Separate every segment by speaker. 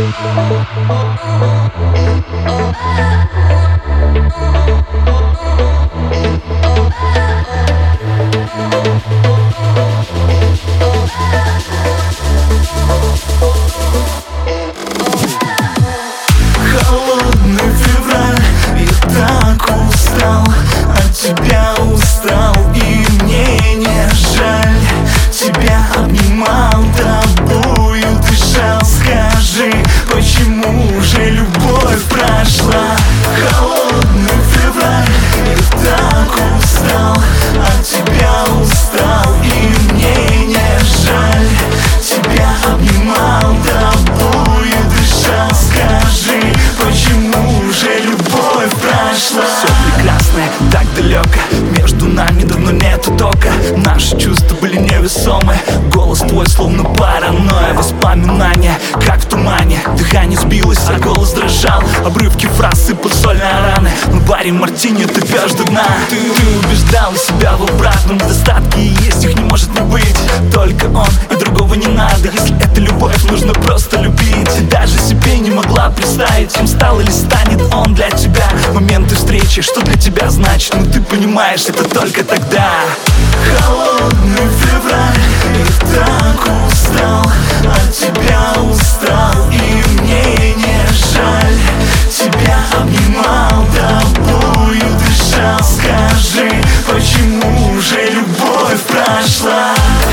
Speaker 1: Холодный февраль, я так устал, от тебя устал, и мне не жаль. Тебя обнимал, тобою дышал. Скажи, почему же любовь прошла? Холодный февраль, я так устал, от тебя устал, и мне не жаль. Тебя обнимал, тобою дышал. Скажи, почему же любовь прошла?
Speaker 2: Все прекрасное так далеко, между нами давно нету тока. Наши чувства были невесомы, голос твой словно паранойя. Воспоминания, как в тумане, дыхание сбилось, а голос дрожал. Обрывки фраз сыпут соль на раны, на баре мартини ты пьешь до дна. Ты убеждал себя в обратном, недостатки есть, их не может не быть. Только он, и другого не надо. Если это любовь, нужно просто любить. И даже себе не могла представить, чем стал или станет он для тебя. Моменты встречи, что для тебя значит, но ты понимаешь это только тогда.
Speaker 1: Холодный февраль, я так устал, от тебя устал, и мне не жаль. Тебя обнимал, тобою дышал. Скажи, почему же любовь прошла?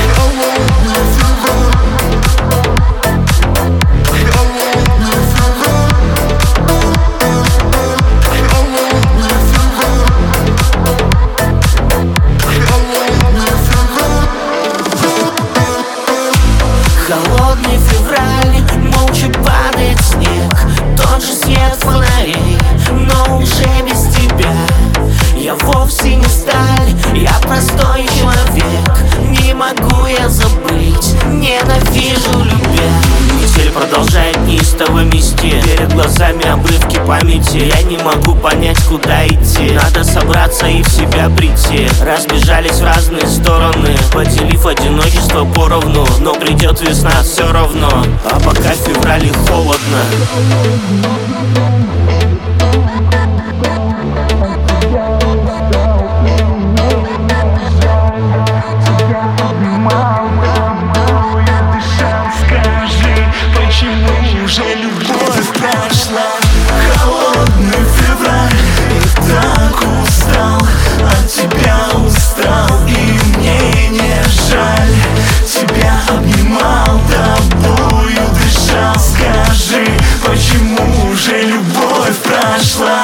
Speaker 3: Холодный февраль, молча падает снег, тот же свет фонарей, но уже без тебя. Я вовсе не сталь, я простой человек. Не могу я забыть, ненавижу любя. Метель продолжает неистово мести, перед глазами обрывки памяти. Я не могу понять, куда идти, надо собраться и в себя прийти. Разбежались в разные стороны, поделив одиночество поровну. Но придет весна все равно, а пока в феврале холодно.
Speaker 1: Скажи, почему же любовь прошла? Холодный февраль, я так устал, от тебя устал, и мне не жаль. Тебя обнимал, тобою дышал. Скажи, почему же любовь прошла?